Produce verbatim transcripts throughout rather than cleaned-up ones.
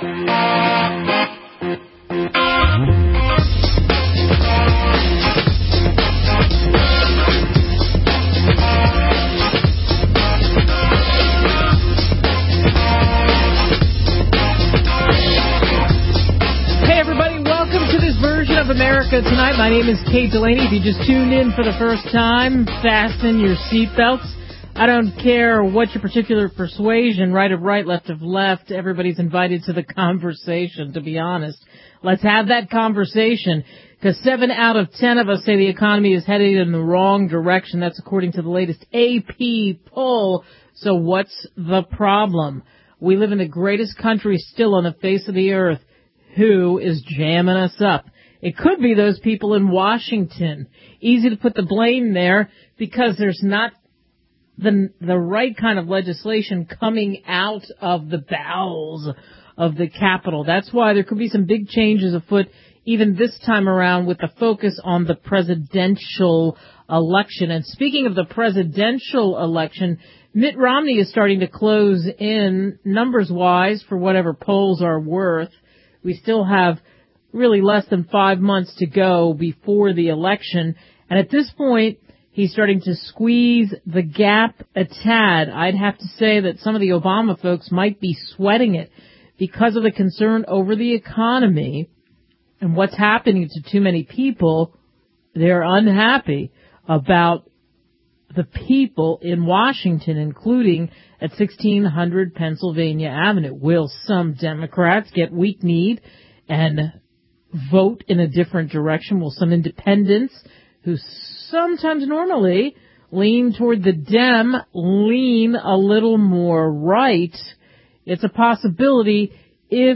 Tonight, my name is Kate Delaney. If you just tuned in for the first time, fasten your seatbelts. I don't care what your particular persuasion, right of right, left of left, everybody's invited to the conversation, to be honest. Let's have that conversation, because seven out of ten of us say the economy is headed in the wrong direction. That's according to the latest A P poll. So what's the problem? We live in the greatest country still on the face of the earth. Who is jamming us up? It could be those people in Washington. Easy to put the blame there because there's not the the right kind of legislation coming out of the bowels of the Capitol. That's why there could be some big changes afoot even this time around with the focus on the presidential election. And speaking of the presidential election, Mitt Romney is starting to close in numbers-wise for whatever polls are worth. We still have really less than five months to go before the election. And at this point, he's starting to squeeze the gap a tad. I'd have to say that some of the Obama folks might be sweating it because of the concern over the economy and what's happening to too many people. They're unhappy about the people in Washington, including at sixteen hundred Pennsylvania Avenue. Will some Democrats get weak-kneed and vote in a different direction? Will some independents, who sometimes normally lean toward the Dem, lean a little more right? It's a possibility. If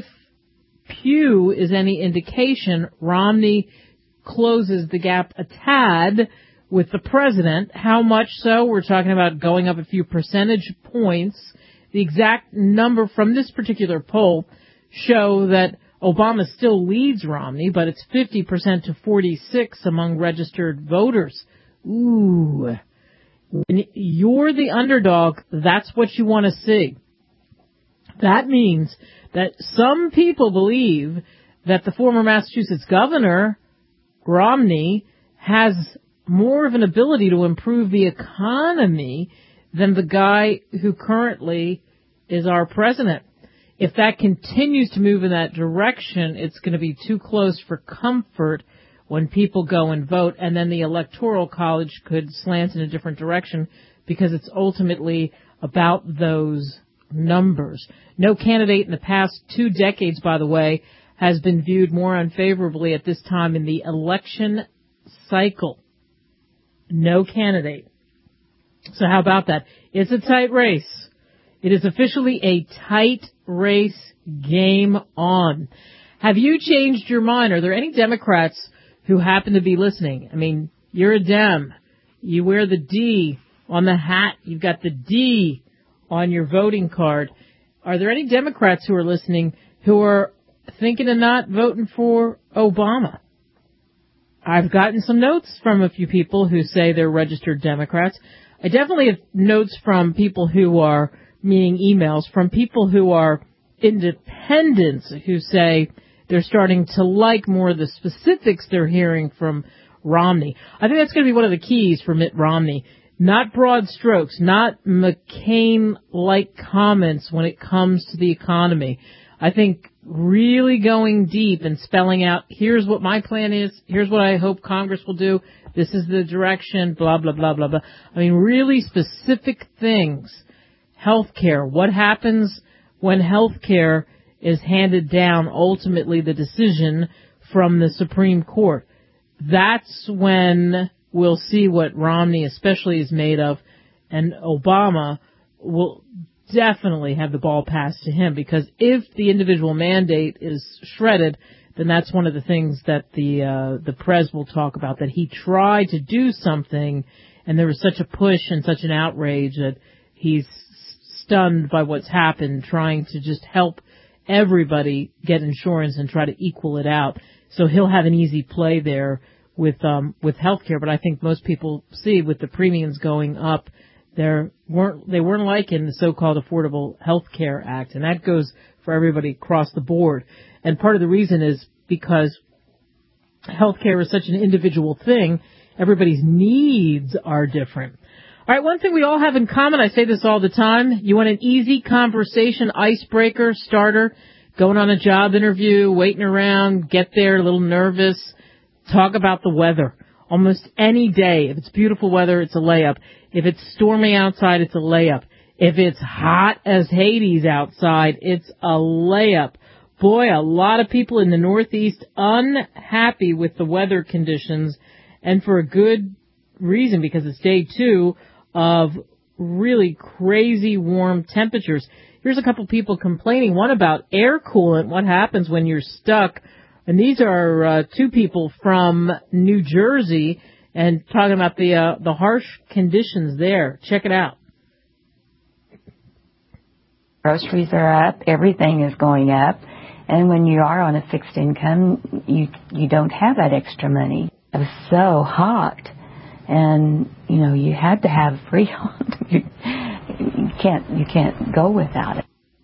Pew is any indication, Romney closes the gap a tad with the president. How much so? We're talking about going up a few percentage points. The exact number from this particular poll show that Obama still leads Romney, but it's fifty percent to forty-six among registered voters. Ooh. When you're the underdog, that's what you want to see. That means that some people believe that the former Massachusetts governor, Romney, has more of an ability to improve the economy than the guy who currently is our president. If that continues to move in that direction, it's going to be too close for comfort when people go and vote, and then the Electoral College could slant in a different direction because it's ultimately about those numbers. No candidate in the past two decades, by the way, has been viewed more unfavorably at this time in the election cycle. No candidate. So how about that? It's a tight race. It is officially a tight race. Game on. Have you changed your mind? Are there any Democrats who happen to be listening? I mean, you're a Dem. You wear the D on the hat. You've got the D on your voting card. Are there any Democrats who are listening who are thinking of not voting for Obama? I've gotten some notes from a few people who say they're registered Democrats. I definitely have notes from people who are, meaning emails, from people who are independents who say they're starting to like more of the specifics they're hearing from Romney. I think that's going to be one of the keys for Mitt Romney. Not broad strokes, not McCain-like comments when it comes to the economy. I think really going deep and spelling out, here's what my plan is, here's what I hope Congress will do, this is the direction, blah, blah, blah, blah, blah. I mean, really specific things. Healthcare. What happens when healthcare is handed down, ultimately the decision from the Supreme Court? That's when we'll see what Romney especially is made of, and Obama will definitely have the ball passed to him, because if the individual mandate is shredded, then that's one of the things that the uh, the press will talk about, that he tried to do something and there was such a push and such an outrage that he's stunned by what's happened, trying to just help everybody get insurance and try to equal it out. So he'll have an easy play there with um with healthcare, but I think most people see with the premiums going up There weren't, they weren't liking the so-called Affordable Health Care Act, and that goes for everybody across the board. And part of the reason is because health care is such an individual thing. Everybody's needs are different. All right, one thing we all have in common, I say this all the time, you want an easy conversation, icebreaker, starter, going on a job interview, waiting around, get there, a little nervous, talk about the weather. Almost any day, if it's beautiful weather, it's a layup. If it's stormy outside, it's a layup. If it's hot as Hades outside, it's a layup. Boy, a lot of people in the Northeast unhappy with the weather conditions, and for a good reason, because it's day two of really crazy warm temperatures. Here's a couple people complaining. One about air coolant, what happens when you're stuck. And these are uh, two people from New Jersey and talking about the uh, the harsh conditions there. Check it out. Groceries are up. Everything is going up. And when you are on a fixed income, you you don't have that extra money. It was so hot. And, you know, you had to have Freon. you, you can't you can't go without it.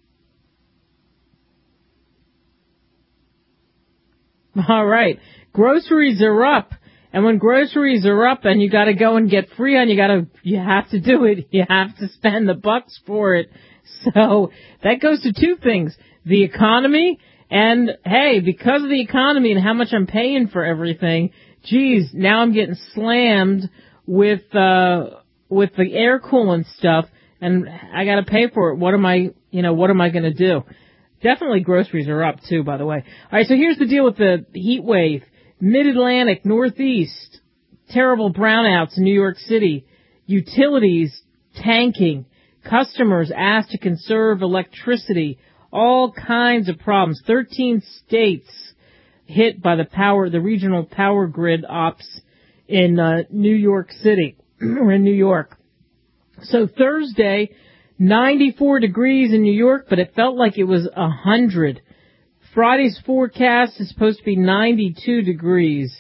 All right. Groceries are up. And when groceries are up and you got to go and get Freon, you got to you have to do it. You have to spend the bucks for it. So that goes to two things. The economy and, hey, because of the economy and how much I'm paying for everything, geez, now I'm getting slammed with uh with the air coolant stuff, and I got to pay for it. What am I, you know, what am I going to do? Definitely groceries are up, too, by the way. All right, so here's the deal with the heat wave. Mid-Atlantic, Northeast, terrible brownouts in New York City, utilities tanking, customers asked to conserve electricity, all kinds of problems. thirteen states hit by the power, the regional power grid ops in uh, New York City, or in New York. So Thursday, ninety-four degrees in New York, but it felt like it was one hundred. Friday's forecast is supposed to be ninety-two degrees.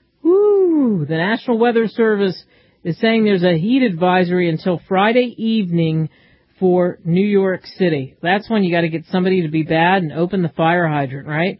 Woo! The National Weather Service is saying there's a heat advisory until Friday evening for New York City. That's when you got to get somebody to be bad and open the fire hydrant, right?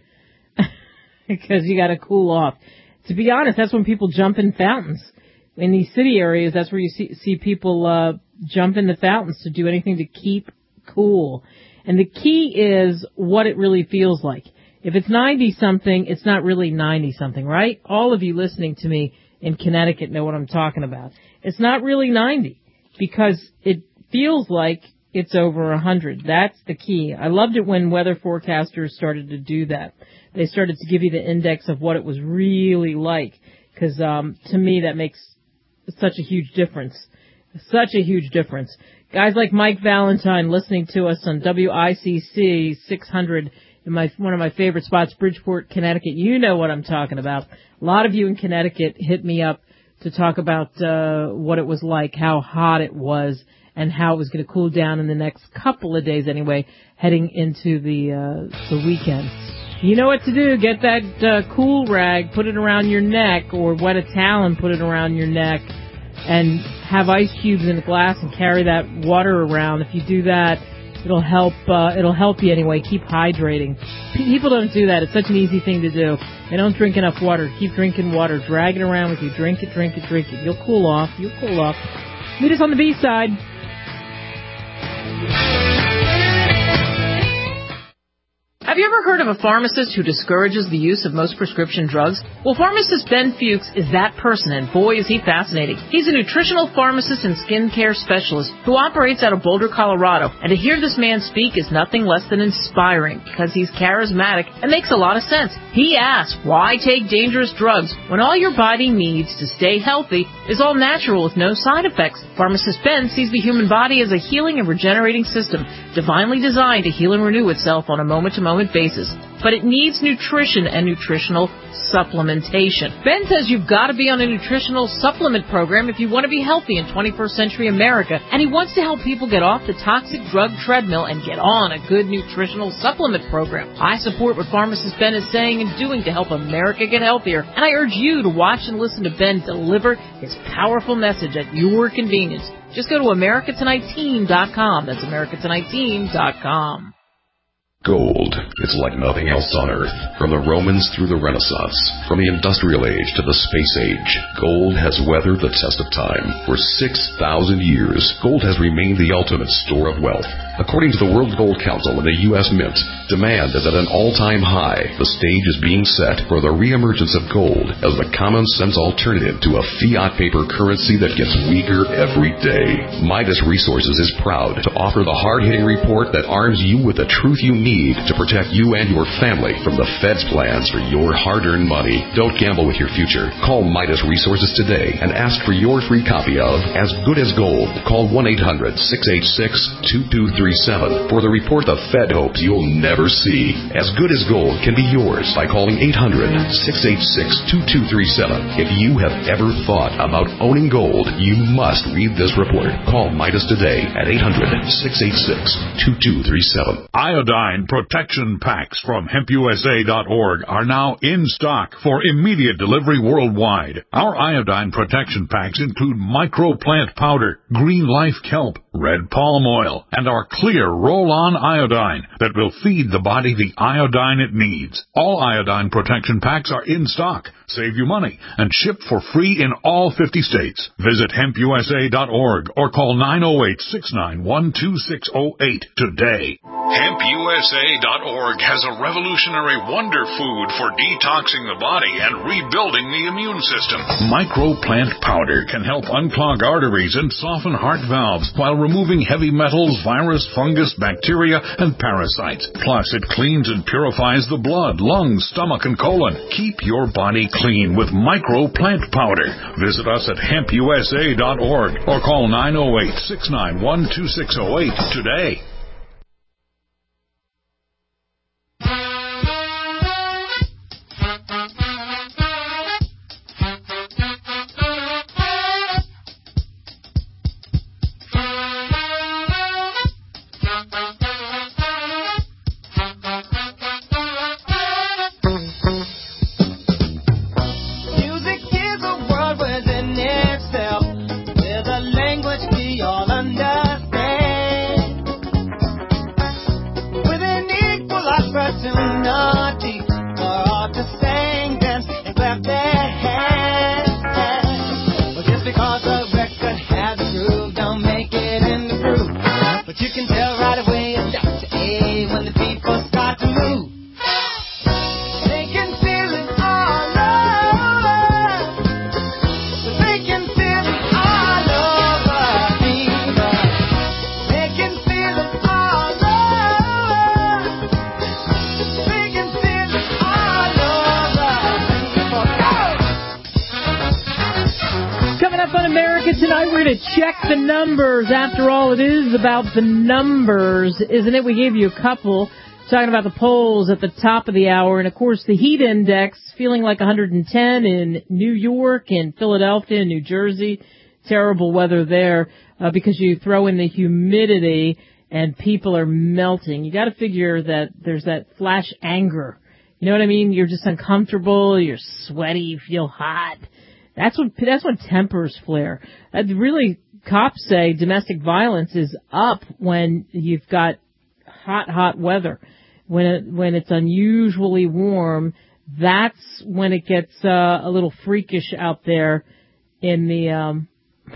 Because you got to cool off. To be honest, that's when people jump in fountains. In these city areas, that's where you see, see people uh, jump in the fountains to do anything to keep cool. And the key is what it really feels like. If it's ninety-something, it's not really ninety-something, right? All of you listening to me in Connecticut know what I'm talking about. It's not really ninety because it feels like it's over one hundred. That's the key. I loved it when weather forecasters started to do that. They started to give you the index of what it was really like, because um, to me that makes such a huge difference. Such a huge difference. Guys like Mike Valentine listening to us on W I C C six hundred in my one of my favorite spots, Bridgeport, Connecticut. You know what I'm talking about. A lot of you in Connecticut hit me up to talk about uh, what it was like, how hot it was, and how it was going to cool down in the next couple of days anyway, heading into the uh, the weekend. You know what to do. Get that uh, cool rag, put it around your neck, or wet a towel and put it around your neck, and have ice cubes in a glass and carry that water around. If you do that, it'll help. Uh, it'll help you anyway. Keep hydrating. People don't do that. It's such an easy thing to do. They don't drink enough water. Keep drinking water. Drag it around with you. Drink it, drink it, drink it. You'll cool off. You'll cool off. Meet us on the B side. Have you ever heard of a pharmacist who discourages the use of most prescription drugs? Well, pharmacist Ben Fuchs is that person, and boy, is he fascinating. He's a nutritional pharmacist and skincare specialist who operates out of Boulder, Colorado, and to hear this man speak is nothing less than inspiring because he's charismatic and makes a lot of sense. He asks, why take dangerous drugs when all your body needs to stay healthy is all natural with no side effects? Pharmacist Ben sees the human body as a healing and regenerating system, divinely designed to heal and renew itself on a moment-to-moment basis, but it needs nutrition and nutritional supplementation. Ben says you've got to be on a nutritional supplement program if you want to be healthy in twenty-first century America, and he wants to help people get off the toxic drug treadmill and get on a good nutritional supplement program. I support what pharmacist Ben is saying and doing to help America get healthier, and I urge you to watch and listen to Ben deliver his powerful message at your convenience. Just go to America Tonight Team dot com. That's America Tonight Team dot com. Gold. It's like nothing else on Earth. From the Romans through the Renaissance, from the Industrial Age to the Space Age, gold has weathered the test of time. For six thousand years, gold has remained the ultimate store of wealth. According to the World Gold Council and the U S Mint, demand is at an all-time high. The stage is being set for the reemergence of gold as the common-sense alternative to a fiat paper currency that gets weaker every day. Midas Resources is proud to offer the hard-hitting report that arms you with the truth you need to protect you and your family from the Fed's plans for your hard-earned money. Don't gamble with your future. Call Midas Resources today and ask for your free copy of As Good as Gold. Call one eight hundred six eight six two two three seven for the report the Fed hopes you'll never see. As Good as Gold can be yours by calling eight hundred six eight six two two three seven. If you have ever thought about owning gold, you must read this report. Call Midas today at eight hundred six eight six two two three seven. Iodine protection packs from hemp U S A dot org are now in stock for immediate delivery worldwide. Our iodine protection packs include microplant powder, green life kelp, red palm oil, and our clear roll-on iodine that will feed the body the iodine it needs. All iodine protection packs are in stock, save you money, and ship for free in all fifty states. Visit hemp U S A dot org or call nine oh eight, six nine one, two six oh eight today. hemp U S A dot org has a revolutionary wonder food for detoxing the body and rebuilding the immune system. Microplant powder can help unclog arteries and soften heart valves while removing heavy metals, virus, fungus, bacteria, and parasites. Plus, it cleans and purifies the blood, lungs, stomach, and colon. Keep your body clean with Microplant powder. Visit us at hemp U S A dot org or call nine oh eight, six nine one, two six oh eight today. Check the numbers. After all, it is about the numbers, isn't it? We gave you a couple, talking about the polls at the top of the hour. And, of course, the heat index feeling like one hundred ten in New York and Philadelphia and New Jersey. Terrible weather there uh, because you throw in the humidity and people are melting. You got to figure that there's that flash anger. You know what I mean? You're just uncomfortable. You're sweaty. You feel hot. That's what that's when tempers flare. Uh, really, cops say domestic violence is up when you've got hot, hot weather. When it, when it's unusually warm, that's when it gets uh, a little freakish out there in the um,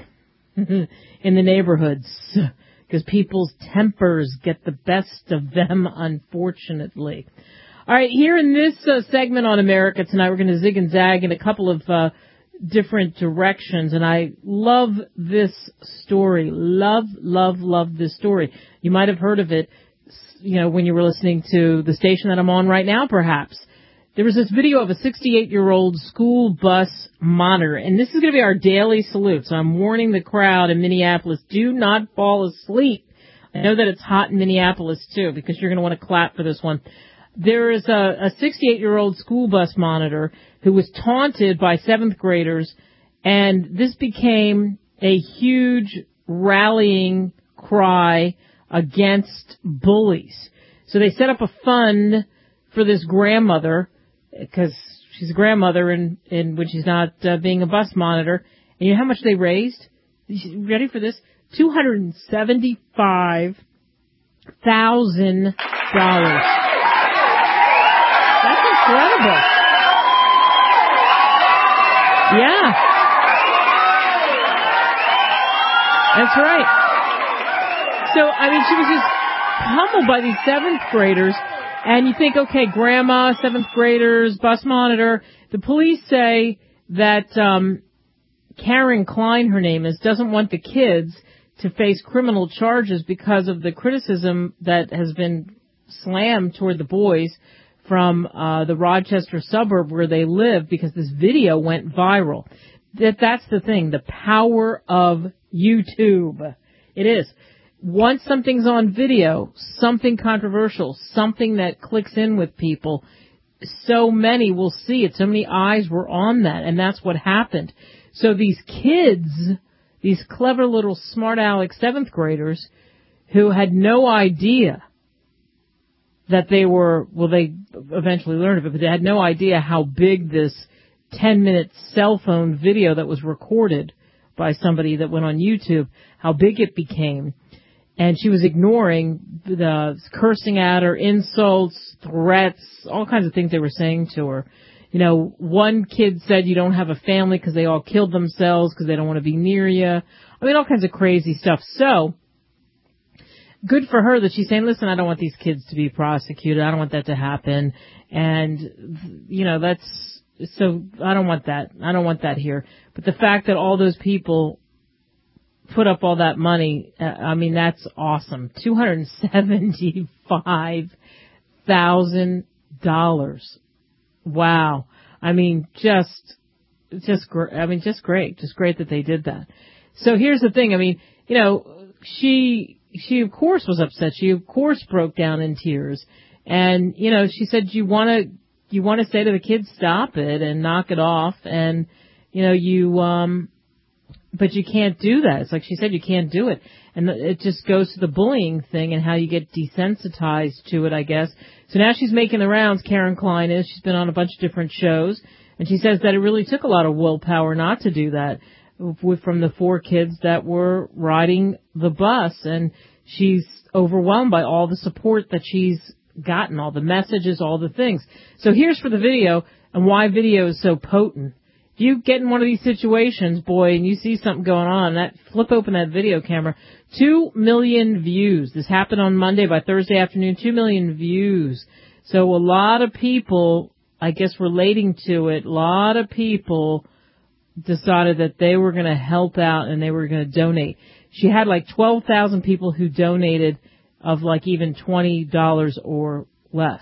in the neighborhoods, because people's tempers get the best of them, unfortunately. All right, here in this uh, segment on America Tonight, we're going to zig and zag in a couple of uh, different directions, and I love this story. Love, love, love this story. You might have heard of it, you know, when you were listening to the station that I'm on right now, perhaps. There was this video of a sixty-eight-year-old school bus monitor, and this is going to be our daily salute. So I'm warning the crowd in Minneapolis, do not fall asleep. I know that it's hot in Minneapolis, too, because you're going to want to clap for this one. There is a, a sixty-eight-year-old school bus monitor who was taunted by seventh graders, and this became a huge rallying cry against bullies. So they set up a fund for this grandmother, because she's a grandmother and, and when she's not uh, being a bus monitor. And you know how much they raised? Ready for this? two hundred seventy-five thousand dollars. That's incredible. Yeah. That's right. So, I mean, she was just pummeled by these seventh graders. And you think, okay, grandma, seventh graders, bus monitor. The police say that um Karen Klein, her name is, doesn't want the kids to face criminal charges because of the criticism that has been slammed toward the boys from uh the Rochester suburb where they live, because this video went viral. That that's the thing, the power of YouTube. It is. Once something's on video, something controversial, something that clicks in with people, so many will see it. So many eyes were on that, and that's what happened. So these kids, these clever little smart aleck seventh graders who had no idea that they were, well, they eventually learned of it, but they had no idea how big this ten-minute cell phone video that was recorded by somebody that went on YouTube, how big it became. And she was ignoring the cursing at her, insults, threats, all kinds of things they were saying to her. You know, one kid said you don't have a family because they all killed themselves because they don't want to be near you. I mean, all kinds of crazy stuff. So, good for her that she's saying, listen, I don't want these kids to be prosecuted. I don't want that to happen. And, you know, that's, so I don't want that. I don't want that here. But the fact that all those people put up all that money, uh, I mean, that's awesome. two hundred seventy-five thousand dollars. Wow. I mean, just, just, gr- I mean, just great. Just great that they did that. So here's the thing. I mean, you know, she, she of course was upset. She of course broke down in tears. And, you know, she said, you want to, you want to say to the kids, stop it and knock it off. And, you know, you, um, but you can't do that. It's like she said, you can't do it. And it just goes to the bullying thing and how you get desensitized to it, I guess. So now she's making the rounds, Karen Klein is. She's been on a bunch of different shows. And she says that it really took a lot of willpower not to do that from the four kids that were riding the bus. And she's overwhelmed by all the support that she's gotten, all the messages, all the things. So here's for the video and why video is so potent. If you get in one of these situations, boy, and you see something going on, that flip open that video camera. Two million views. This happened on Monday. By Thursday afternoon, two million views. So a lot of people, I guess, relating to it, a lot of people decided that they were going to help out and they were going to donate. She had like twelve thousand people who donated of like even twenty dollars or less.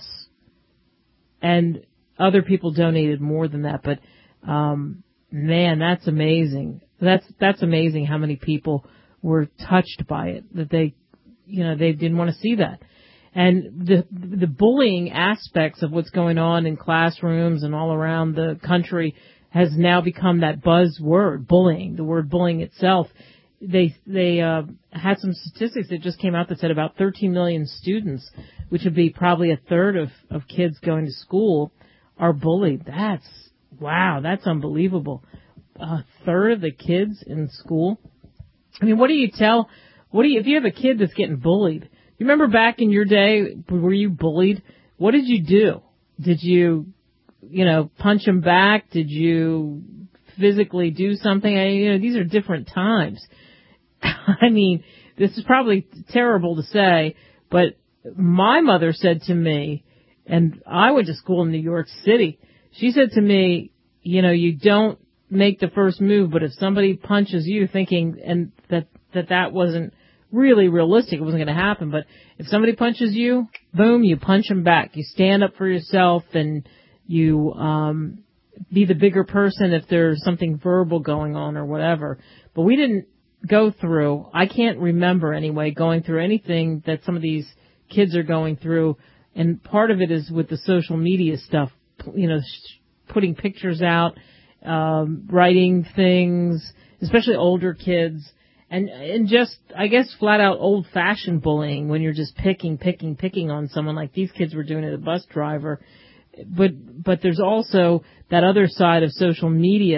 And other people donated more than that, but Um, man, that's amazing. That's, that's amazing how many people were touched by it, that they, you know, they didn't want to see that. And the, the bullying aspects of what's going on in classrooms and all around the country has now become that buzzword, bullying, the word bullying itself. They, they, uh, had some statistics that just came out that said about thirteen million students, which would be probably a third of, of kids going to school, are bullied. That's, wow, that's unbelievable. A third of the kids in school. I mean, what do you tell, what do you, if you have a kid that's getting bullied, you remember back in your day, were you bullied? What did you do? Did you, you know, punch them back? Did you physically do something? I, you know, these are different times. I mean, this is probably terrible to say, but my mother said to me, and I went to school in New York City, she said to me, you know, you don't make the first move, but if somebody punches you thinking, and that, that that wasn't really realistic, it wasn't going to happen, but if somebody punches you, boom, you punch them back. You stand up for yourself and you, um, be the bigger person if there's something verbal going on or whatever. But we didn't go through, I can't remember anyway, going through anything that some of these kids are going through. And part of it is with the social media stuff, you know, putting pictures out, um, writing things, especially older kids, and and just, I guess, flat out old-fashioned bullying when you're just picking, picking, picking on someone like these kids were doing to the bus driver. But but there's also that other side of social media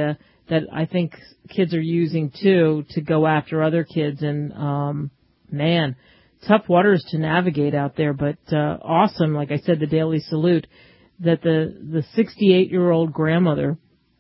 that I think kids are using too to go after other kids. And um, man, tough waters to navigate out there, but uh, awesome. Like I said, the daily salute that the the sixty-eight-year-old grandmother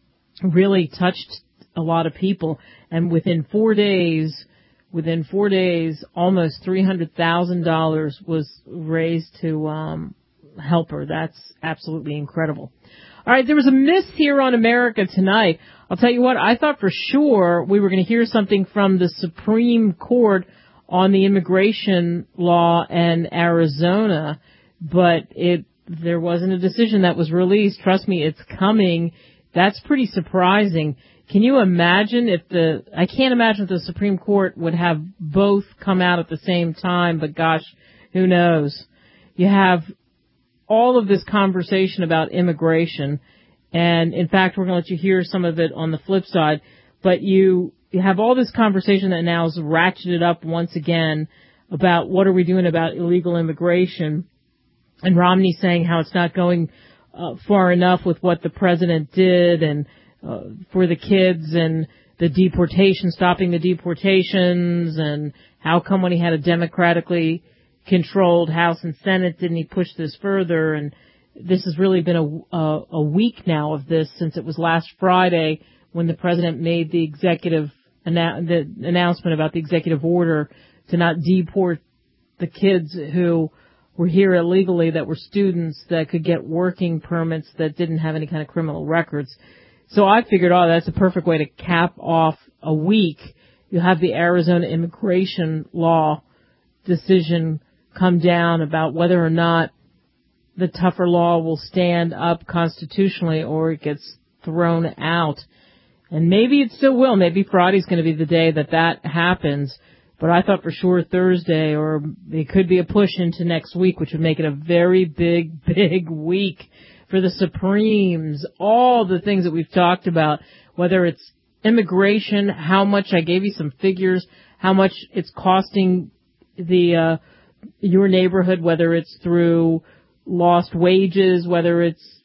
really touched a lot of people, and within four days, within four days, almost three hundred thousand dollars was raised to um, help her. That's absolutely incredible. All right, there was a miss here on America Tonight. I'll tell you what, I thought for sure we were going to hear something from the Supreme Court on the immigration law in Arizona, but it there wasn't a decision that was released. Trust me, it's coming. That's pretty surprising. Can you imagine if the, I can't imagine if the Supreme Court would have both come out at the same time, but gosh, who knows? You have all of this conversation about immigration, and in fact, we're going to let you hear some of it on the flip side, but you, you have all this conversation that now is ratcheted up once again about what are we doing about illegal immigration, and Romney saying how it's not going uh, far enough with what the president did, and uh, for the kids, and the deportation, stopping the deportations, and how come when he had a democratically controlled House and Senate didn't he push this further? And this has really been a, a, a week now of this, since it was last Friday when the president made the executive annou- the announcement about the executive order to not deport the kids who were here illegally, that were students that could get working permits that didn't have any kind of criminal records. So I figured, oh, that's a perfect way to cap off a week. You have the Arizona immigration law decision come down about whether or not the tougher law will stand up constitutionally or it gets thrown out. And maybe it still will. Maybe Friday's going to be the day that that happens. But I thought for sure Thursday, or it could be a push into next week, which would make it a very big, big week for the Supremes. All the things that we've talked about, whether it's immigration, how much, I gave you some figures, how much it's costing the uh your neighborhood, whether it's through lost wages, whether it's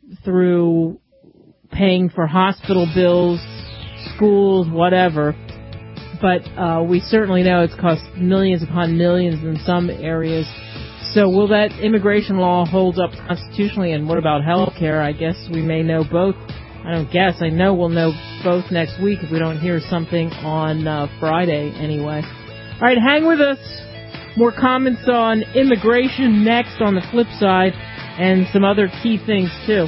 through paying for hospital bills, schools, whatever. But uh we certainly know it's cost millions upon millions in some areas. So will that immigration law hold up constitutionally? And what about health care? I guess we may know both. I don't guess. I know we'll know both next week if we don't hear something on uh, Friday anyway. All right, hang with us. More comments on immigration next on the flip side, and some other key things too.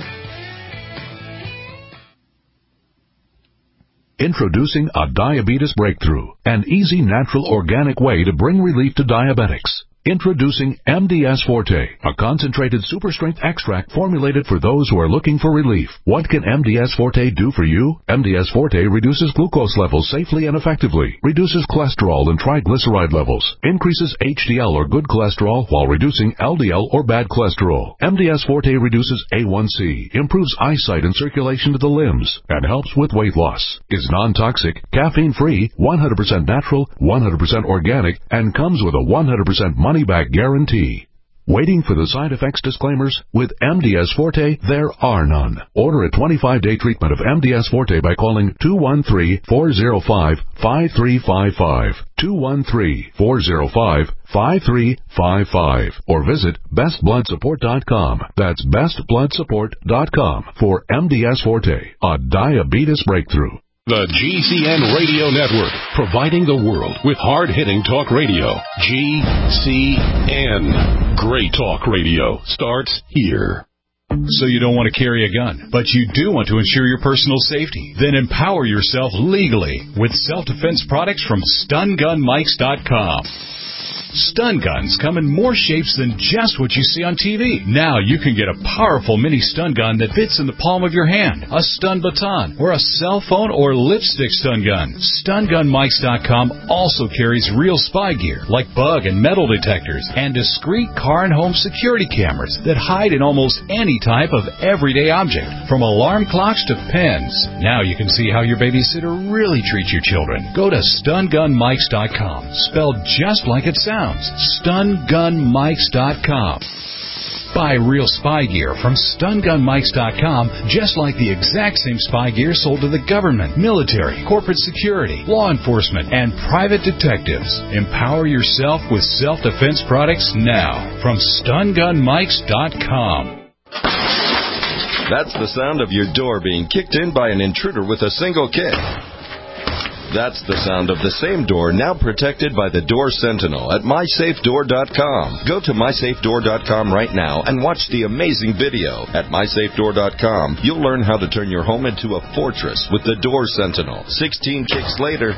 Introducing a diabetes breakthrough, an easy, natural, organic way to bring relief to diabetics. Introducing M D S Forte, a concentrated super-strength extract formulated for those who are looking for relief. What can M D S Forte do for you? M D S Forte reduces glucose levels safely and effectively, reduces cholesterol and triglyceride levels, increases H D L or good cholesterol while reducing L D L or bad cholesterol. M D S Forte reduces A one C, improves eyesight and circulation to the limbs, and helps with weight loss. Is non-toxic, caffeine-free, one hundred percent natural, one hundred percent organic, and comes with a one hundred percent money-back guarantee. Waiting for the side effects disclaimers? With M D S Forte, there are none. Order a twenty-five day treatment of M D S Forte by calling two one three, four zero five, five three five five, two one three, four zero five, five three five five, or visit best blood support dot com. That's best blood support dot com for M D S Forte, a diabetes breakthrough. The G C N Radio Network, providing the world with hard-hitting talk radio. G C N. Great talk radio starts here. So you don't want to carry a gun, but you do want to ensure your personal safety? Then empower yourself legally with self-defense products from stun gun mics dot com. Stun guns come in more shapes than just what you see on T V. Now you can get a powerful mini stun gun that fits in the palm of your hand, a stun baton, or a cell phone or lipstick stun gun. stun gun mics dot com also carries real spy gear like bug and metal detectors and discreet car and home security cameras that hide in almost any type of everyday object, from alarm clocks to pens. Now you can see how your babysitter really treats your children. Go to stun gun mics dot com, spelled just like it sounds. stun gun mics dot com. Buy real spy gear from stun gun mikes dot com, just like the exact same spy gear sold to the government, military, corporate security, law enforcement, and private detectives. Empower yourself with self-defense products now from stun gun mikes dot com. That's the sound of your door being kicked in by an intruder with a single kick. That's the sound of the same door now protected by the Door Sentinel at my safe door dot com. Go to my safe door dot com right now and watch the amazing video. At my safe door dot com, you'll learn how to turn your home into a fortress with the Door Sentinel. sixteen kicks later,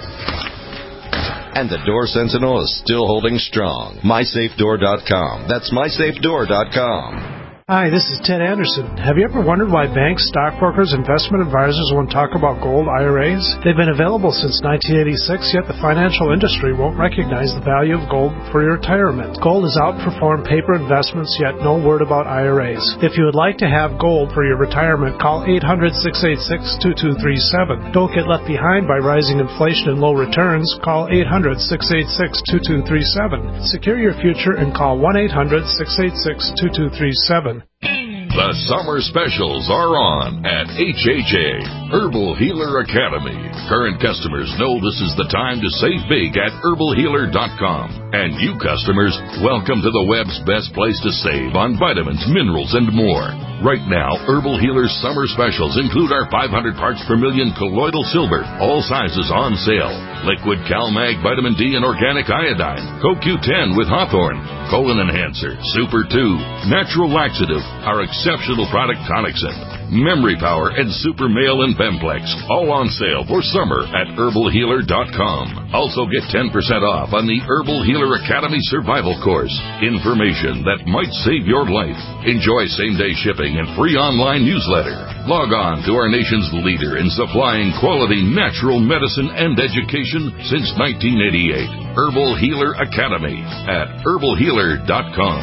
and the Door Sentinel is still holding strong. my safe door dot com. That's my safe door dot com. Hi, this is Ted Anderson. Have you ever wondered why banks, stockbrokers, investment advisors won't talk about gold I R As? They've been available since nineteen eighty-six, yet the financial industry won't recognize the value of gold for your retirement. Gold has outperformed paper investments, yet no word about I R As. If you would like to have gold for your retirement, call eight hundred, six eight six, two two three seven. Don't get left behind by rising inflation and low returns. Call eight hundred, six eight six, two two three seven. Secure your future and call one eight hundred, six eight six, two two three seven. The summer specials are on at H H A, Herbal Healer Academy. Current customers know this is the time to save big at herbal healer dot com. And you customers, welcome to the web's best place to save on vitamins, minerals, and more. Right now, Herbal Healer's summer specials include our five hundred parts per million colloidal silver, all sizes on sale. Liquid CalMag Vitamin D and Organic Iodine, Co Q ten with Hawthorne, Colon Enhancer, Super two, Natural Laxative, our exceptional product Tonicsyn, Memory Power, and Super Male and Bemplex, all on sale for summer at herbal healer dot com. Also get ten percent off on the Herbal Healer Academy Survival Course. Information that might save your life. Enjoy same-day shipping and free online newsletter. Log on to our nation's leader in supplying quality natural medicine and education since nineteen eighty-eight. Herbal Healer Academy at herbal healer dot com.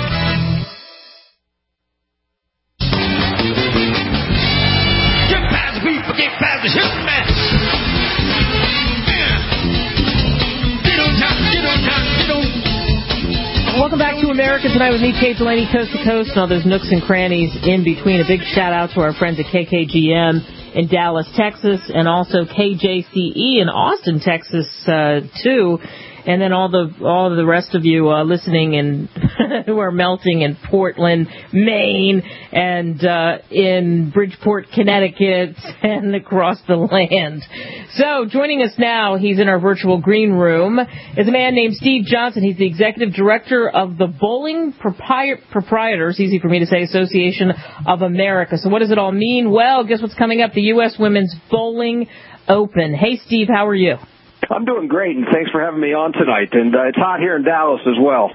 Welcome back to America Tonight with me, Kate Delaney, coast to coast, and all those nooks and crannies in between. A big shout out to our friends at K K G M in Dallas, Texas, and also K J C E in Austin, Texas, uh, too. And then all the all of the rest of you uh, listening and who are melting in Portland, Maine, and uh, in Bridgeport, Connecticut, and across the land. So joining us now, he's in our virtual green room, is a man named Steve Johnson. He's the executive director of the Bowling Propri- Proprietors, easy for me to say, Association of America. So what does it all mean? Well, guess what's coming up? The U S Women's Bowling Open. Hey, Steve, how are you? I'm doing great, and thanks for having me on tonight. And uh, it's hot here in Dallas as well.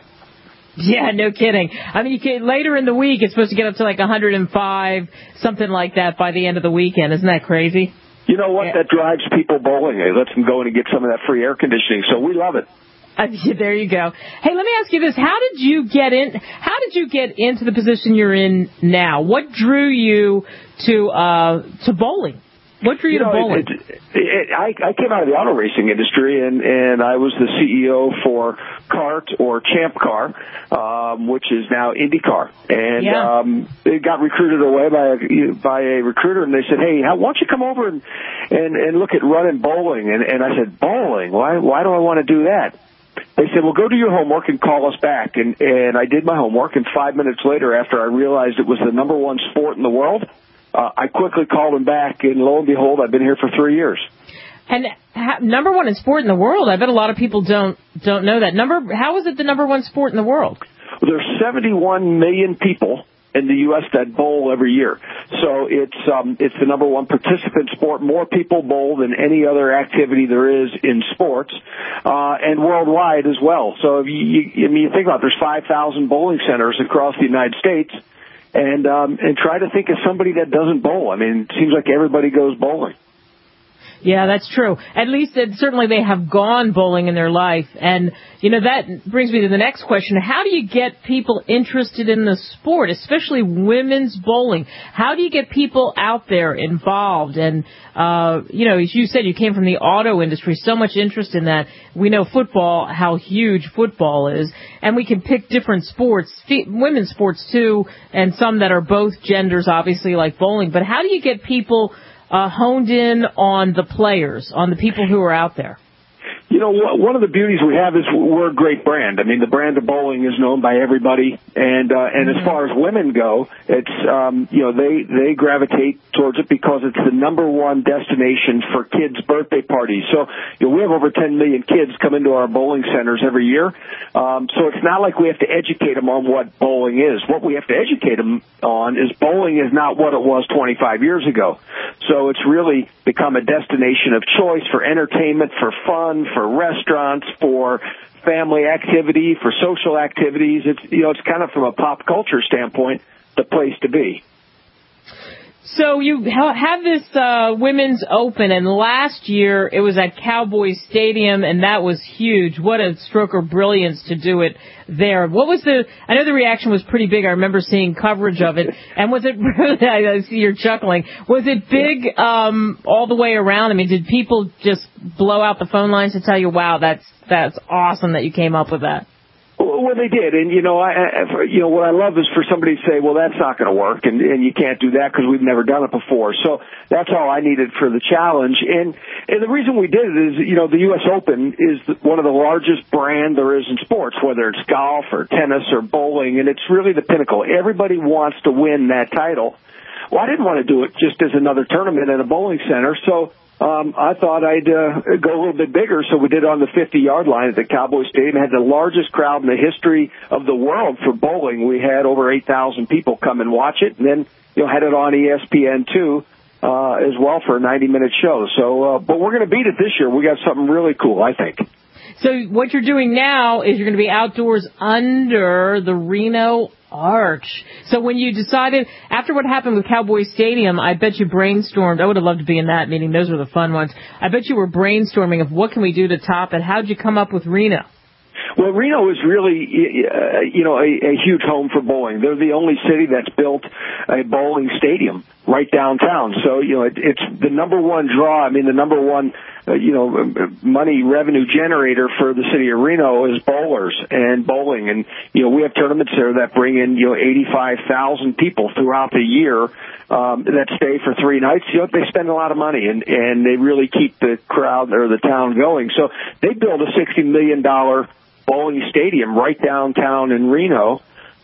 Yeah, no kidding. I mean, you can, later in the week, it's supposed to get up to like one hundred five, something like that by the end of the weekend. Isn't that crazy? You know what? Yeah. That drives people bowling. It lets them go in and get some of that free air conditioning, so we love it. Uh, there you go. Hey, let me ask you this. How did you get in? How did you get into the position you're in now? What drew you to uh, to bowling? What drew you, you know, to bowling? It, it, it, I, I came out of the auto racing industry, and, and I was the C E O for CART, or Champ Car, um, which is now IndyCar. And yeah. um, it got recruited away by a, by a recruiter, and they said, hey, how, why don't you come over and, and, and look at running bowling? And, and I said, bowling? Why, why do I want to do that? They said, well, go do your homework and call us back. And, and I did my homework, and five minutes later, after I realized it was the number one sport in the world, Uh, I quickly called him back, and lo and behold, I've been here for three years. And ha- number one in sport in the world. I bet a lot of people don't don't know that. Number, how is it the number one sport in the world? Well, there's seventy-one million people in the U S that bowl every year. So it's um, it's the number one participant sport. More people bowl than any other activity there is in sports, uh, and worldwide as well. So if you, you, I mean, you think about it, there's five thousand bowling centers across the United States. And um, and try to think of somebody that doesn't bowl. I mean, it seems like everybody goes bowling. Yeah, that's true. At least it, certainly they have gone bowling in their life. And, you know, that brings me to the next question. How do you get people interested in the sport, especially women's bowling? How do you get people out there involved? And, uh, you know, as you said, you came from the auto industry, so much interest in that. We know football, how huge football is. And we can pick different sports, women's sports too, and some that are both genders, obviously, like bowling. But how do you get people Uh, honed in on the players, on the people who are out there? You know, one of the beauties we have is we're a great brand. I mean, the brand of bowling is known by everybody, and uh, and mm-hmm. as far as women go, it's um, you know they they gravitate towards it because it's the number one destination for kids' birthday parties. So you know, we have over ten million kids come into our bowling centers every year. Um, so it's not like we have to educate them on what bowling is. What we have to educate them on is bowling is not what it was twenty-five years ago. So it's really become a destination of choice for entertainment, for fun, for restaurants, for family activity, for social activities. It's, you know, it's kind of from a pop culture standpoint, the place to be. So you have this uh, Women's Open, and last year it was at Cowboys Stadium, and that was huge. What a stroke of brilliance to do it there. What was the, I know the reaction was pretty big. I remember seeing coverage of it. And was it really, I see you're chuckling, was it big um, all the way around? I mean, did people just blow out the phone lines to tell you, wow, that's that's awesome that you came up with that? Well, they did, and you know, I, I, you know, what I love is for somebody to say, "Well, that's not going to work," and, and you can't do that because we've never done it before. So that's all I needed for the challenge, and and the reason we did it is, you know, the U S Open is one of the largest brand there is in sports, whether it's golf or tennis or bowling, and it's really the pinnacle. Everybody wants to win that title. Well, I didn't want to do it just as another tournament at a bowling center, so. Um, I thought I'd uh, go a little bit bigger, so we did it on the fifty-yard line at the Cowboys Stadium. Had the largest crowd in the history of the world for bowling. We had over eight thousand people come and watch it, and then you know had it on E S P N two uh, as well for a ninety-minute show. So, uh, but we're going to beat it this year. We got something really cool, I think. So what you're doing now is you're going to be outdoors under the Reno Arch. So when you decided, after what happened with Cowboy Stadium, I bet you brainstormed. I would have loved to be in that meeting. Those were the fun ones. I bet you were brainstorming of what can we do to top it. How did you come up with Reno? Well, Reno is really, uh, you know, a, a huge home for bowling. They're the only city that's built a bowling stadium right downtown. So, you know, it, it's the number one draw. I mean, the number one, uh, you know, money revenue generator for the city of Reno is bowlers and bowling. And, you know, we have tournaments there that bring in, you know, eighty-five thousand people throughout the year um, that stay for three nights. You know, they spend a lot of money and, and they really keep the crowd or the town going. So they build a sixty million dollars bowling stadium right downtown in Reno,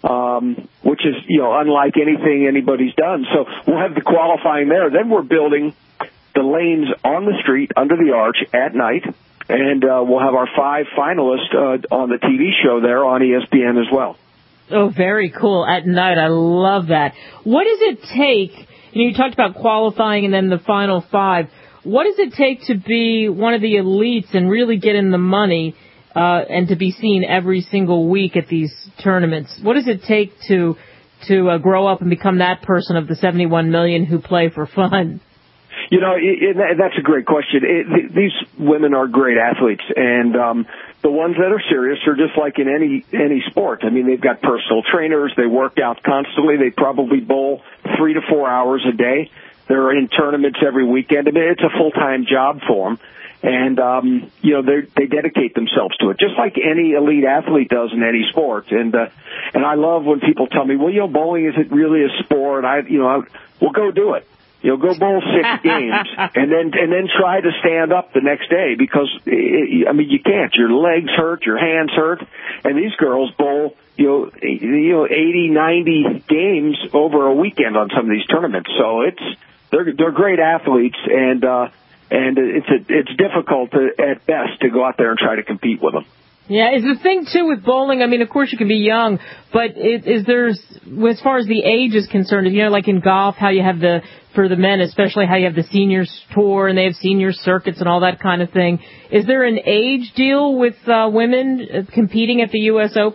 um, which is, you know, unlike anything anybody's done. So we'll have the qualifying there. Then we're building the lanes on the street under the arch at night, and uh, we'll have our five finalists uh, on the T V show there on E S P N as well. Oh, very cool. At night. I love that. What does it take? You know, you talked about qualifying and then the final five. What does it take to be one of the elites and really get in the money Uh, and to be seen every single week at these tournaments? What does it take to to uh, grow up and become that person of the seventy-one million who play for fun? You know, it, it, that's a great question. It, these women are great athletes, and um, the ones that are serious are just like in any any sport. I mean, they've got personal trainers. They work out constantly. They probably bowl three to four hours a day. They're in tournaments every weekend. I mean, it's a full-time job for them. And, um, you know, they they dedicate themselves to it, just like any elite athlete does in any sport. And, uh, and I love when people tell me, well, you know, bowling isn't really a sport. I, you know, I, well, go do it. You know, go bowl six games and then, and then try to stand up the next day because, it, I mean, you can't. Your legs hurt, your hands hurt. And these girls bowl, you know, you know, eighty, ninety games over a weekend on some of these tournaments. So it's, they're, they're great athletes, and, uh, And it's a, it's difficult to, at best to go out there and try to compete with them. Yeah, is the thing, too, with bowling, I mean, of course you can be young, but is, is there's, as far as the age is concerned, you know, like in golf, how you have the, for the men especially, how you have the seniors tour and they have senior circuits and all that kind of thing. Is there an age deal with uh, women competing at the U S Open?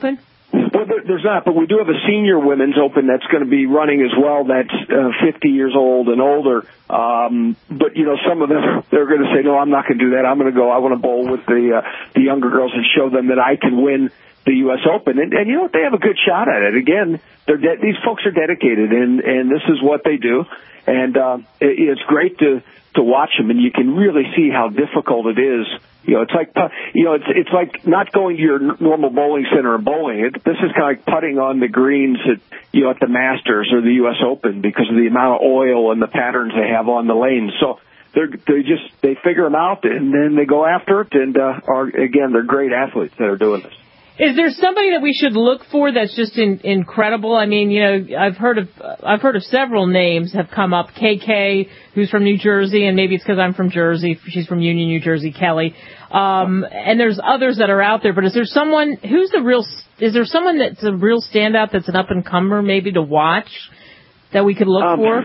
Well, there, there's not, but we do have a senior women's open that's going to be running as well. That's uh, fifty years old and older. Um, but you know, some of them they're going to say, "No, I'm not going to do that. I'm going to go. I want to bowl with the uh, the younger girls and show them that I can win the U S Open." And, and you know what? They have a good shot at it. Again, they're de- these folks are dedicated, and and this is what they do. And uh, it, it's great to to watch them, and you can really see how difficult it is. You know, it's like, you know, it's it's like not going to your normal bowling center and bowling. It, this is kind of like putting on the greens at, you know, at the Masters or the U S Open because of the amount of oil and the patterns they have on the lanes. So they're, they just, they figure them out and then they go after it. And, uh, are, again, they're great athletes that are doing this. Is there somebody that we should look for that's just in, incredible? I mean, you know, I've heard of I've heard of several names have come up. K K, who's from New Jersey, and maybe it's because I'm from Jersey. She's from Union, New Jersey. Kelly, um, and there's others that are out there. But is there someone who's the real? Is there someone that's a real standout that's an up and comer maybe to watch that we could look um, for?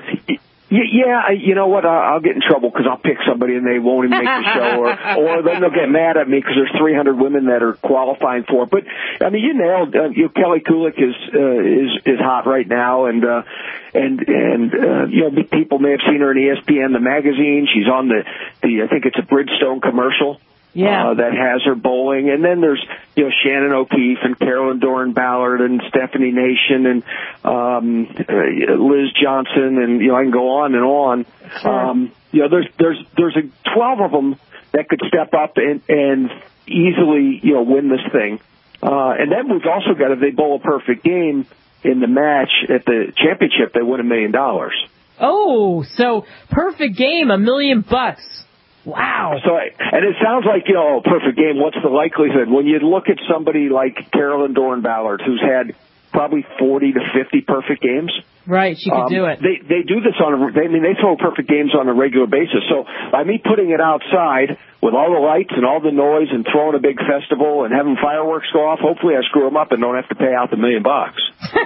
Yeah, you know what? I'll get in trouble because I'll pick somebody and they won't even make the show, or or then they'll get mad at me because there's three hundred women that are qualifying for it. But I mean, you nailed. Uh, you know, Kelly Kulick is uh, is is hot right now, and uh, and and uh, you know, people may have seen her in E S P N, the magazine. She's on the the I think it's a Bridgestone commercial. Yeah. Uh, that has her bowling. And then there's, you know, Shannon O'Keefe and Carolyn Doran Ballard and Stephanie Nation and, um, uh, Liz Johnson, and, you know, I can go on and on. Sure. Um, you know, there's, there's, there's a twelve of them that could step up and, and easily, you know, win this thing. Uh, and then we've also got, if they bowl a perfect game in the match at the championship, they win a million dollars. Oh, so perfect game, a million bucks. Wow. So, and it sounds like, you know, perfect game. What's the likelihood? When you look at somebody like Carolyn Doran Ballard, who's had probably forty to fifty perfect games. Right, she could um, do it. They they do this on a, they, I mean, they throw perfect games on a regular basis. So by me putting it outside with all the lights and all the noise and throwing a big festival and having fireworks go off, hopefully I screw them up and don't have to pay out the million bucks.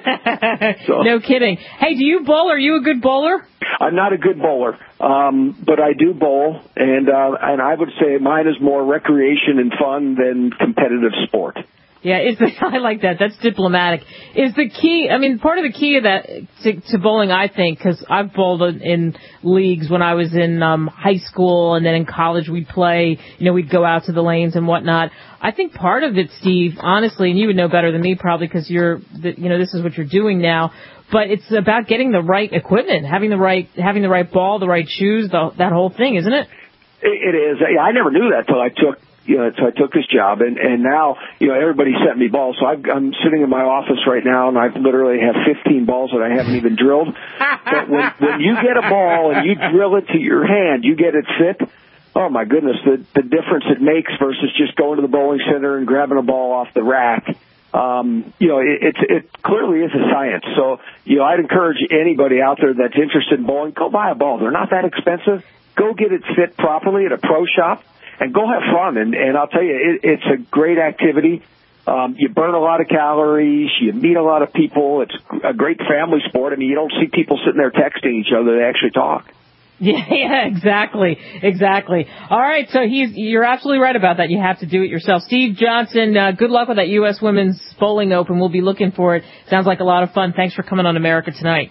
So, no kidding. Hey, do you bowl? Are you a good bowler? I'm not a good bowler, um, but I do bowl, and uh, and I would say mine is more recreation and fun than competitive sport. Yeah, it's, I like that. That's diplomatic. Is the key, I mean, part of the key of that to, to bowling, I think, because I've bowled in, in leagues when I was in um, high school, and then in college we'd play, you know, we'd go out to the lanes and whatnot. I think part of it, Steve, honestly, and you would know better than me probably because you're, the, you know, this is what you're doing now, but it's about getting the right equipment, having the right, having the right ball, the right shoes, the, that whole thing, isn't it? It, it is. I never knew that till I took You know, so I took this job, and, and now, you know, everybody sent me balls. So I've, I'm sitting in my office right now, and I literally have fifteen balls that I haven't even drilled. But when, when you get a ball and you drill it to your hand, you get it fit. Oh my goodness, the the difference it makes versus just going to the bowling center and grabbing a ball off the rack. Um, you know, it, it's it clearly is a science. So, you know, I'd encourage anybody out there that's interested in bowling, go buy a ball. They're not that expensive. Go get it fit properly at a pro shop. And go have fun, and, and I'll tell you, it, it's a great activity. Um, you burn a lot of calories, you meet a lot of people. It's a great family sport. I mean, you don't see people sitting there texting each other; they actually talk. Yeah, yeah, exactly, exactly. All right, so he's you're absolutely right about that. You have to do it yourself. Steve Johnson, uh, good luck with that U S Women's Bowling Open. We'll be looking for it. Sounds like a lot of fun. Thanks for coming on America Tonight.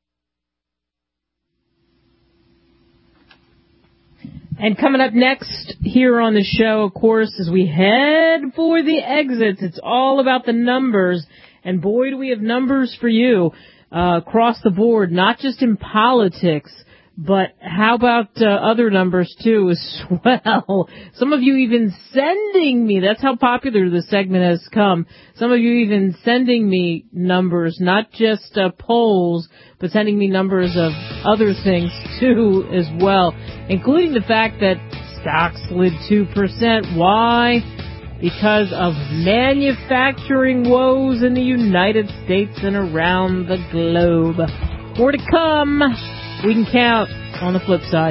And coming up next here on the show, of course, as we head for the exits, it's all about the numbers. And boy, do we have numbers for you uh, across the board, not just in politics, but how about uh, other numbers too as well. Some of you even sending me, that's how popular this segment has come, some of you even sending me numbers, not just uh, polls, but sending me numbers of other things too as well, including the fact that stocks slid two percent. Why? Because of manufacturing woes in the United States and around the globe. More to come. We can count on the flip side.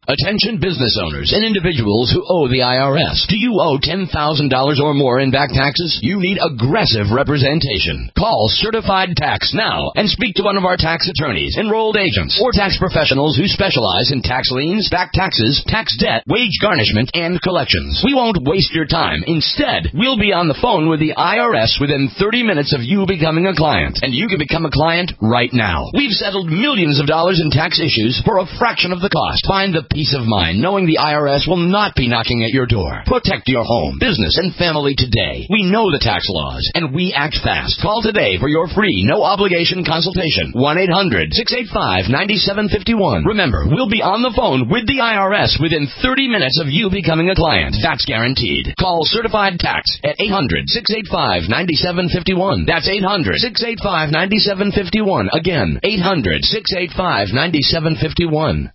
Attention business owners and individuals who owe the I R S. Do you owe ten thousand dollars or more in back taxes? You need aggressive representation. Call Certified Tax now and speak to one of our tax attorneys, enrolled agents, or tax professionals who specialize in tax liens, back taxes, tax debt, wage garnishment, and collections. We won't waste your time. Instead, we'll be on the phone with the I R S within thirty minutes of you becoming a client. And you can become a client right now. We've settled millions of dollars in tax issues for a fraction of the cost. Find the peace of mind knowing the I R S will not be knocking at your door. Protect your home, business, and family today. We know the tax laws, and we act fast. Call today for your free, no-obligation consultation. one eight hundred six eight five nine seven five one. Remember, we'll be on the phone with the I R S within thirty minutes of you becoming a client. That's guaranteed. Call Certified Tax at eight hundred six eight five nine seven five one. That's eight hundred six eight five nine seven five one. Again, eight hundred six eight five nine seven five one.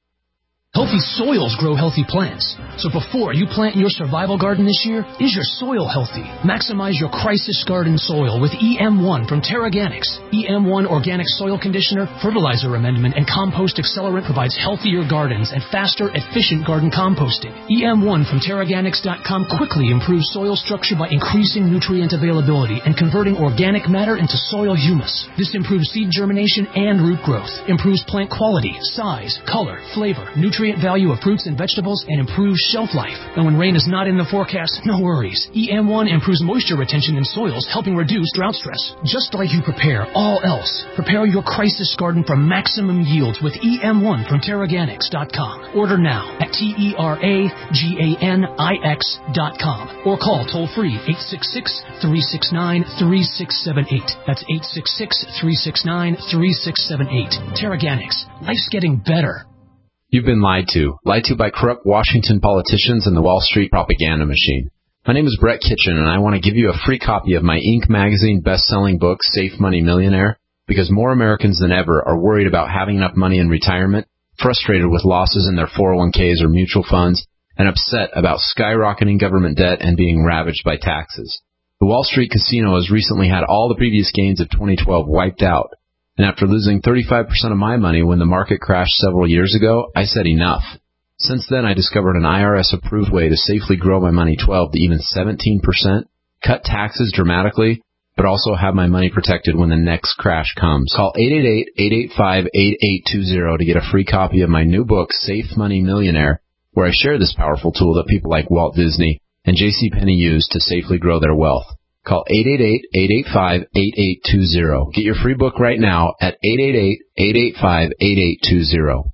Healthy soils grow healthy plants. So before you plant your survival garden this year, is your soil healthy? Maximize your crisis garden soil with E M one from Terraganics. E M one Organic Soil Conditioner, Fertilizer Amendment, and Compost Accelerant provides healthier gardens and faster, efficient garden composting. E M one from Terraganics dot com quickly improves soil structure by increasing nutrient availability and converting organic matter into soil humus. This improves seed germination and root growth, improves plant quality, size, color, flavor, nutrient value of fruits and vegetables, and improves shelf life. And when rain is not in the forecast, no worries. E M one improves moisture retention in soils, helping reduce drought stress. Just like you prepare all else, prepare your crisis garden for maximum yields with E M one from Terraganics dot com. Order now at T E R A G A N I X dot com or call toll-free eight six six, three six nine, three six seven eight. That's eight six six, three six nine, three six seven eight. Terraganics. Life's getting better. You've been lied to. Lied to by corrupt Washington politicians and the Wall Street propaganda machine. My name is Brett Kitchen, and I want to give you a free copy of my Inc magazine best-selling book, Safe Money Millionaire, because more Americans than ever are worried about having enough money in retirement, frustrated with losses in their four oh one k's or mutual funds, and upset about skyrocketing government debt and being ravaged by taxes. The Wall Street Casino has recently had all the previous gains of twenty twelve wiped out. And after losing thirty-five percent of my money when the market crashed several years ago, I said enough. Since then, I discovered an I R S-approved way to safely grow my money twelve to even seventeen percent, cut taxes dramatically, but also have my money protected when the next crash comes. Call eight eight eight, eight eight five, eight eight two zero to get a free copy of my new book, Safe Money Millionaire, where I share this powerful tool that people like Walt Disney and JCPenney use to safely grow their wealth. Call eight eight eight, eight eight five, eight eight two zero. Get your free book right now at eight eight eight, eight eight five, eight eight two zero.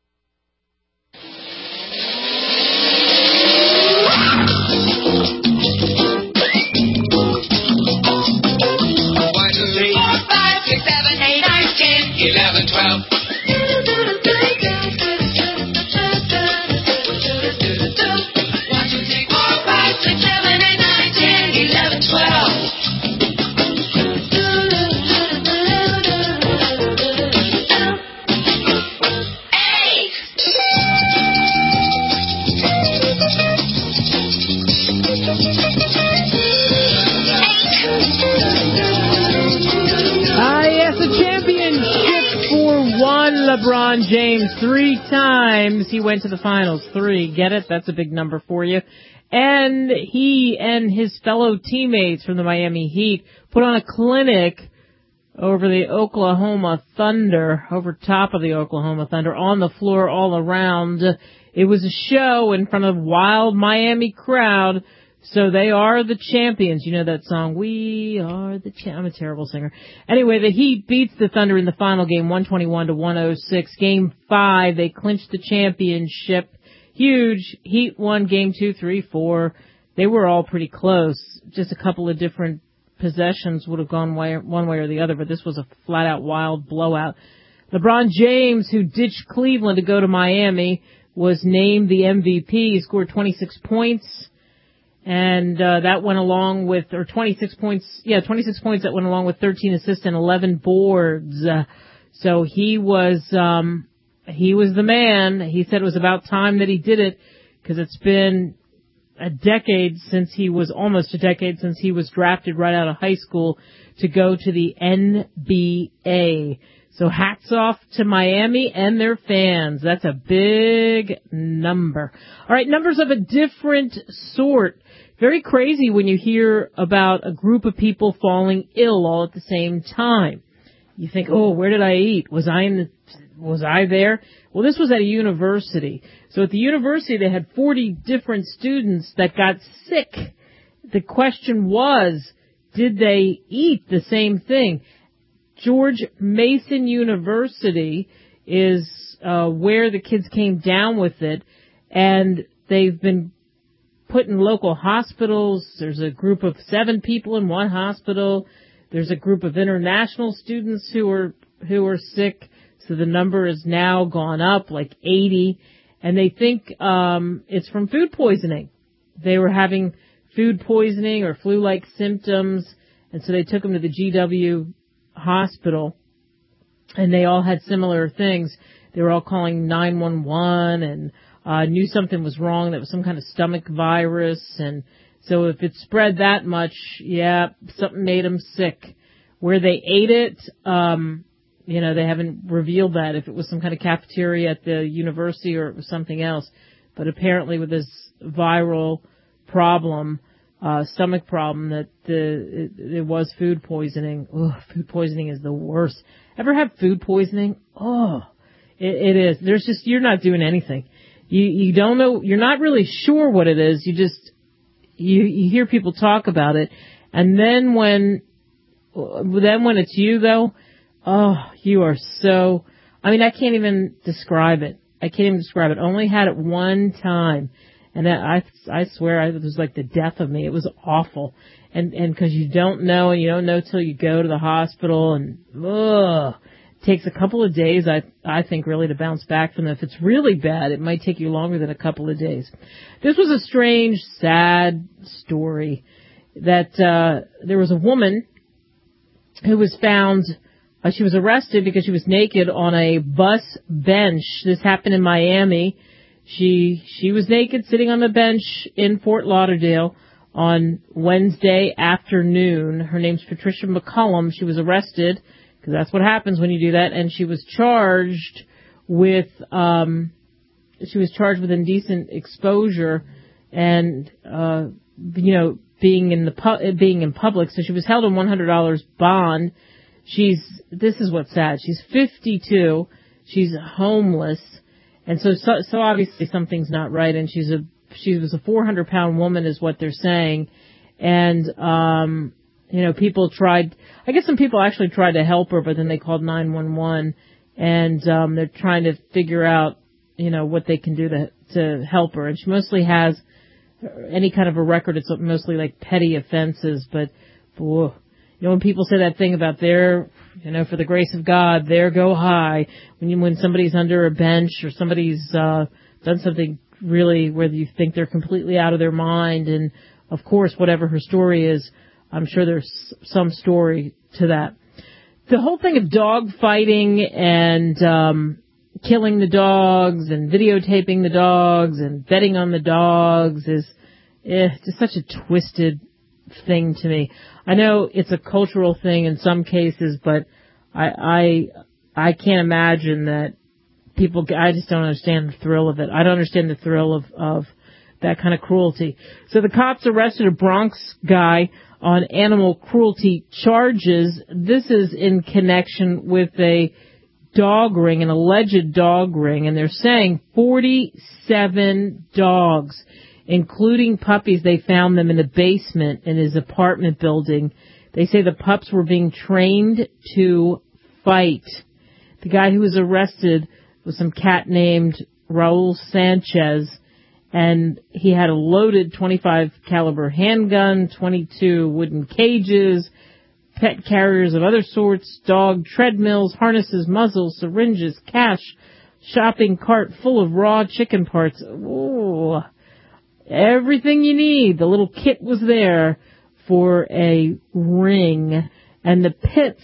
one, two, three, four, five, six, seven, eight, nine, ten, eleven, twelve. LeBron James three times. He went to the finals. Three. Get it? That's a big number for you. And he and his fellow teammates from the Miami Heat put on a clinic over the Oklahoma Thunder, over top of the Oklahoma Thunder, on the floor all around. It was a show in front of a wild Miami crowd. So they are the champions. You know that song, We Are the Champions. I'm a terrible singer. Anyway, the Heat beats the Thunder in the final game, one twenty-one to one oh six. Game five, they clinched the championship. Huge. Heat won game two, three, four. They were all pretty close. Just a couple of different possessions would have gone one way or the other, but this was a flat-out wild blowout. LeBron James, who ditched Cleveland to go to Miami, was named the M V P. He scored twenty-six points. And uh, that went along with, or twenty-six points, yeah, twenty-six points that went along with thirteen assists and eleven boards. Uh, so he was, um, he was the man. He said it was about time that he did it because it's been a decade since he was, almost a decade since he was drafted right out of high school to go to the N B A. So hats off to Miami and their fans. That's a big number. All right, numbers of a different sort. Very crazy when you hear about a group of people falling ill all at the same time. You think, oh, where did I eat? Was I in the, was I there? Well, this was at a university. So at the university, they had forty different students that got sick. The question was, did they eat the same thing? George Mason University is uh, where the kids came down with it, and they've been put in local hospitals. There's a group of seven people in one hospital. There's a group of international students who are who are sick, so the number has now gone up like eighty, and they think um, it's from food poisoning. They were having food poisoning or flu-like symptoms, and so they took them to the G W hospital, and they all had similar things. They were all calling nine one one and uh, knew something was wrong. That was some kind of stomach virus, and so if it spread that much, yeah, something made them sick. Where they ate it, um, you know, they haven't revealed that, if it was some kind of cafeteria at the university or it was something else. But apparently with this viral problem, Uh, stomach problem, that the it, it was food poisoning. Ugh, food poisoning is the worst. Ever have food poisoning? Oh, it, it is. There's just, you're not doing anything. You you don't know. You're not really sure what it is. You just you you hear people talk about it, and then when then when it's you though, oh, you are so. I mean, I can't even describe it. I can't even describe it. I only had it one time. And I, I swear it was like the death of me. It was awful. And, and cause you don't know, and you don't know till you go to the hospital, and, ugh, it takes a couple of days, I, I think, really to bounce back from that. If it's really bad, it might take you longer than a couple of days. This was a strange, sad story that, uh, there was a woman who was found, uh, she was arrested because she was naked on a bus bench. This happened in Miami. She she was naked sitting on the bench in Fort Lauderdale on Wednesday afternoon. Her name's Patricia McCollum. She was arrested because that's what happens when you do that, and she was charged with um she was charged with indecent exposure and uh you know being in the pu- being in public. So she was held on one hundred dollars bond. She's this is what's sad. She's fifty-two. She's homeless. And so, so, so obviously something's not right, and she's a, she was a four hundred pound woman is what they're saying. And, um, you know, people tried, I guess some people actually tried to help her, but then they called nine one one, and, um, they're trying to figure out, you know, what they can do to, to help her. And she mostly has any kind of a record. It's mostly like petty offenses, but, boy, you know, when people say that thing about their, you know, for the grace of God, there go high. When you, when somebody's under a bench or somebody's uh, done something really where you think they're completely out of their mind, and of course, whatever her story is, I'm sure there's some story to that. The whole thing of dog fighting and um, killing the dogs and videotaping the dogs and betting on the dogs is eh, just such a twisted thing to me. I know it's a cultural thing in some cases, but I I I can't imagine that people. I just don't understand the thrill of it. I don't understand the thrill of of that kind of cruelty. So the cops arrested a Bronx guy on animal cruelty charges. This is in connection with a dog ring, an alleged dog ring, and they're saying forty-seven dogs, including puppies. They found them in the basement in his apartment building. They say the pups were being trained to fight. The guy who was arrested was some cat named Raul Sanchez, and he had a loaded twenty-five caliber handgun, twenty-two wooden cages, pet carriers of other sorts, dog treadmills, harnesses, muzzles, syringes, cash, shopping cart full of raw chicken parts. Ooh. Everything you need. The little kit was there for a ring. And the pits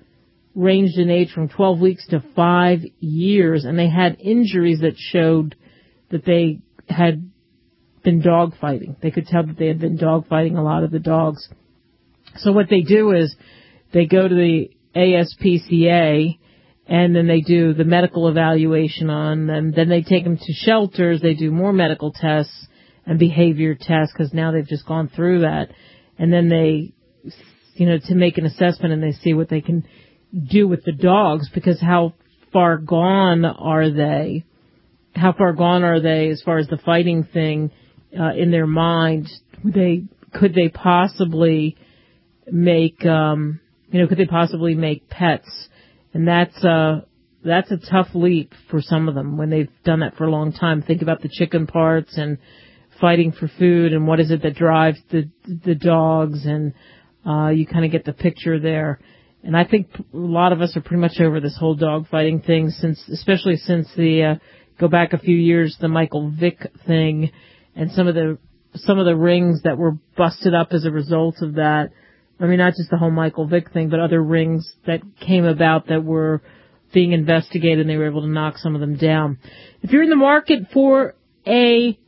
ranged in age from twelve weeks to five years. And they had injuries that showed that they had been dog fighting. They could tell that they had been dog fighting a lot of the dogs. So what they do is they go to the A S P C A and then they do the medical evaluation on them. Then they take them to shelters. They do more medical tests and behavior tests because now they've just gone through that. And then they, you know, to make an assessment, and they see what they can do with the dogs, because how far gone are they? How far gone are they as far as the fighting thing uh, in their mind? They could they possibly make um, you know could they possibly make pets? And that's uh that's a tough leap for some of them when they've done that for a long time. Think about the chicken parts and fighting for food, and what is it that drives the the dogs, and uh, you kind of get the picture there. And I think a lot of us are pretty much over this whole dog fighting thing, since, especially since the uh, go back a few years, the Michael Vick thing, and some of the some of the rings that were busted up as a result of that. I mean, not just the whole Michael Vick thing, but other rings that came about that were being investigated, and they were able to knock some of them down. If you're in the market for a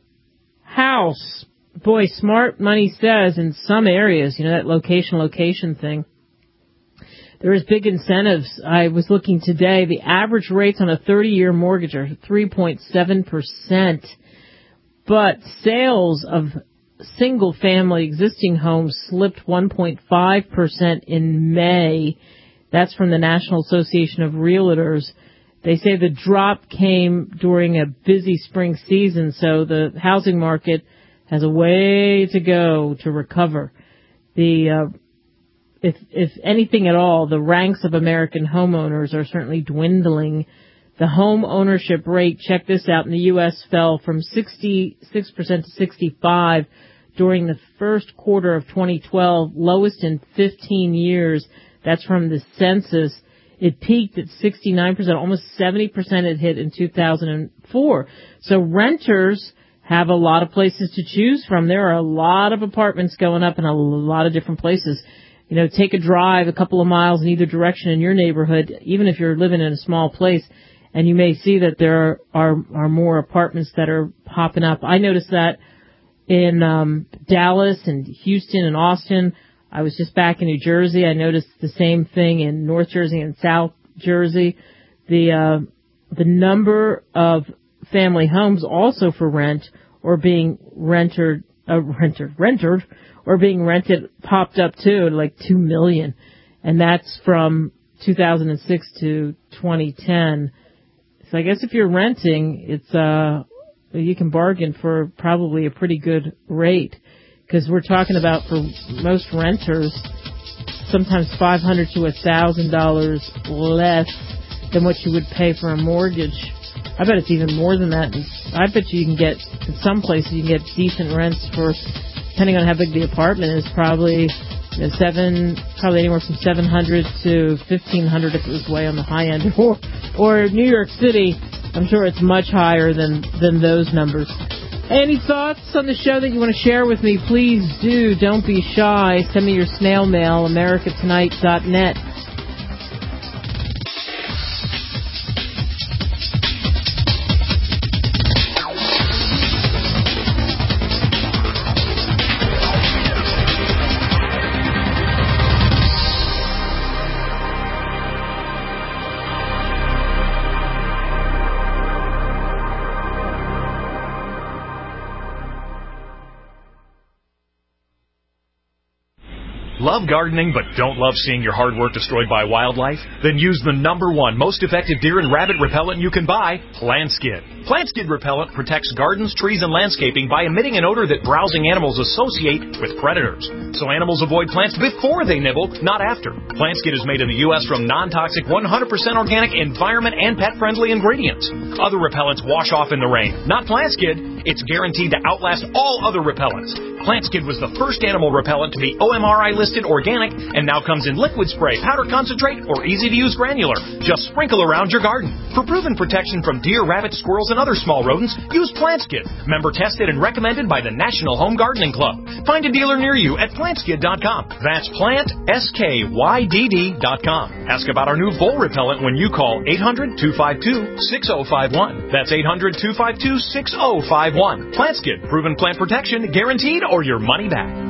house, boy, smart money says in some areas, you know, that location, location thing, there is big incentives. I was looking today, the average rates on a thirty-year mortgage are three point seven percent, but sales of single-family existing homes slipped one point five percent in May. That's from the National Association of Realtors. They say the drop came during a busy spring season, so the housing market has a way to go to recover. The uh, if if anything at all, the ranks of American homeowners are certainly dwindling. The home ownership rate, check this out, in the U S fell from sixty-six percent to sixty-five percent during the first quarter of twenty twelve, lowest in fifteen years. That's from the census. It peaked at sixty-nine percent, almost seventy percent it hit in two thousand four. So renters have a lot of places to choose from. There are a lot of apartments going up in a lot of different places. You know, take a drive a couple of miles in either direction in your neighborhood, even if you're living in a small place, and you may see that there are, are more apartments that are popping up. I noticed that in um, Dallas and Houston and Austin. I was just back in New Jersey. I noticed the same thing in North Jersey and South Jersey. The uh, the number of family homes also for rent or being rented, uh, rented, rented, or being rented popped up too, like two million, and that's from two thousand six to twenty ten. So I guess if you're renting, it's uh you can bargain for probably a pretty good rate, because we're talking about, for most renters, sometimes five hundred to a thousand dollars less than what you would pay for a mortgage. I bet it's even more than that. I bet you can get, in some places, you can get decent rents for, depending on how big the apartment is, probably you know, seven, probably anywhere from seven hundred to fifteen hundred if it was way on the high end. Or, or New York City, I'm sure it's much higher than than those numbers. Any thoughts on the show that you want to share with me? Please do. Don't be shy. Send me your snail mail, america tonight dot net. Love gardening but don't love seeing your hard work destroyed by wildlife? Then use the number one most effective deer and rabbit repellent you can buy, PlantSkid. PlantSkid repellent protects gardens, trees, and landscaping by emitting an odor that browsing animals associate with predators. So animals avoid plants before they nibble, not after. PlantSkid is made in the U S from non-toxic, one hundred percent organic, environment, and pet-friendly ingredients. Other repellents wash off in the rain. Not PlantSkid. It's guaranteed to outlast all other repellents. PlantSkid was the first animal repellent to be O M R I listed organic, and now comes in liquid spray, powder concentrate, or easy-to-use granular. Just sprinkle around your garden. For proven protection from deer, rabbits, squirrels, and other small rodents, use PlantSkid. Member tested and recommended by the National Home Gardening Club. Find a dealer near you at plant skid dot com. That's plant, S K Y D D dot com. Ask about our new vole repellent when you call eight hundred, two five two, six oh five one. That's eight hundred, two five two, six oh five one. PlantSkid. Proven plant protection, guaranteed, or your money back.